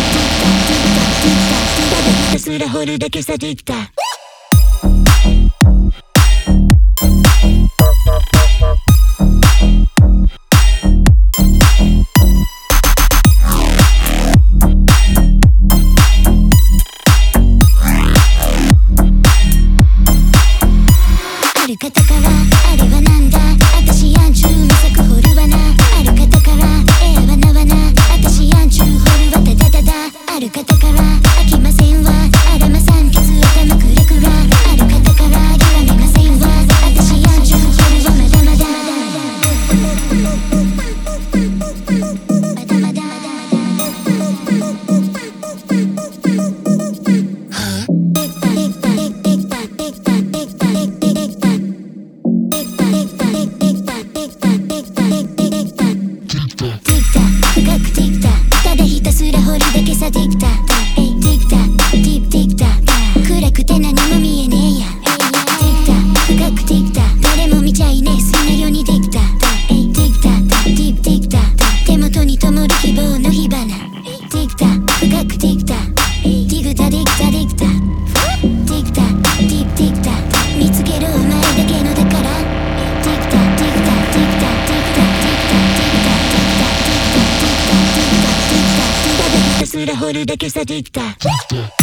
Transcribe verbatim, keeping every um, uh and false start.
ひたすら掘るだけさディクターある方からあれはなんだ私やんちゅう無策掘るわなある方からええわなわな私やんちゅう掘るわただただある方から飽きませんわあらま酸欠頭くらくらある方から諦めませんわ私やんちゅう掘るわまだまだまだまだ掘るだけさディクターディクターディープディクター暗くて何も見えねえやディクター深くディクター誰も見ちゃいねえ好きなようにディクターディクターディープディクター手元に灯る希望の火花ディクター深くディクターディクターディクターディクターディクターディープディクター見つけろお前だけのだからディクターディクターディクターディクターディクターディクターディクターディクターディクターディクターディクターディクターひたすら掘るだけさディクター